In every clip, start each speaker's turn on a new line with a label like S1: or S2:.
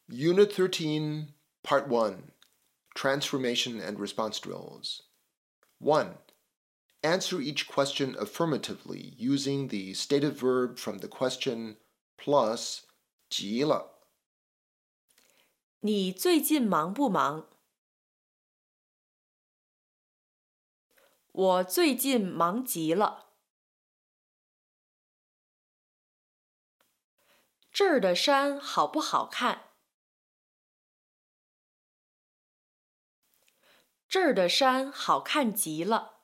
S1: Unit 13, Part 1, Transformation and Response Drills. 1. Answer each question affirmatively using the stative verb from the question plus 急了。
S2: 你最近忙不忙？我最近忙极了。这儿的山好不好看？这儿的山好看极了。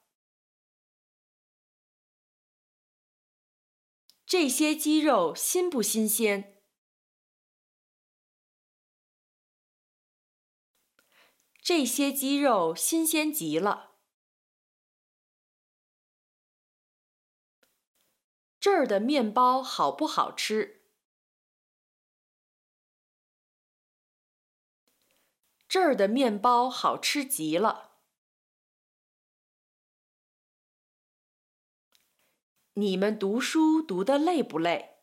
S2: 这些鸡肉新不新鲜？这些鸡肉新鲜极了。这儿的面包好不好吃？这儿的面包好吃极了。你们读书读得累不累？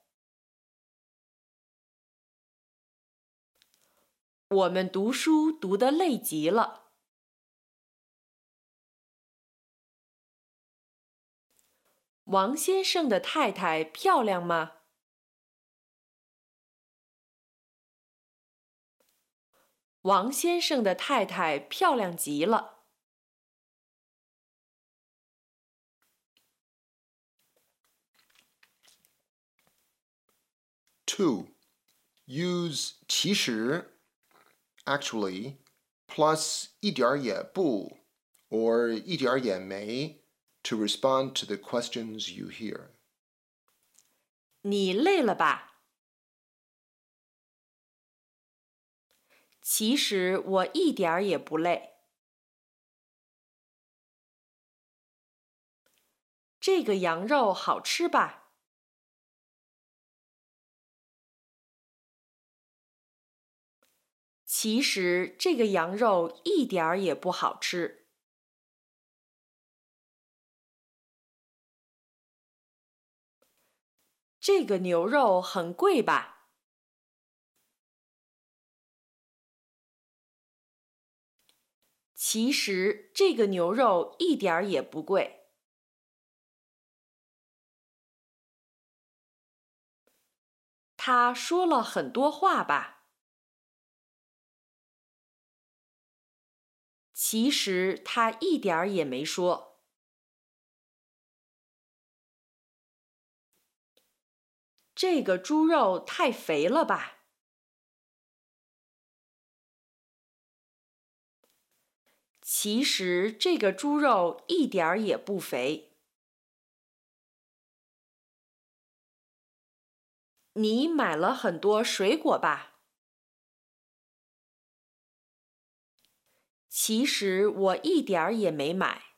S2: 我们读书读得累极了。王先生的太太漂亮吗？王先生的太太漂亮极了。
S1: 2. Use 其实 actually plus 一点儿也不 or 一点儿也没 to respond to the questions you hear.
S2: 你累了吧？其实我一点儿也不累。这个羊肉好吃吧？其实这个羊肉一点儿也不好吃。这个牛肉很贵吧？其实这个牛肉一点儿也不贵。他说了很多话吧？其实他一点儿也没说。这个猪肉太肥了吧？其实这个猪肉一点儿也不肥。你买了很多水果吧？其实我一点儿也没买。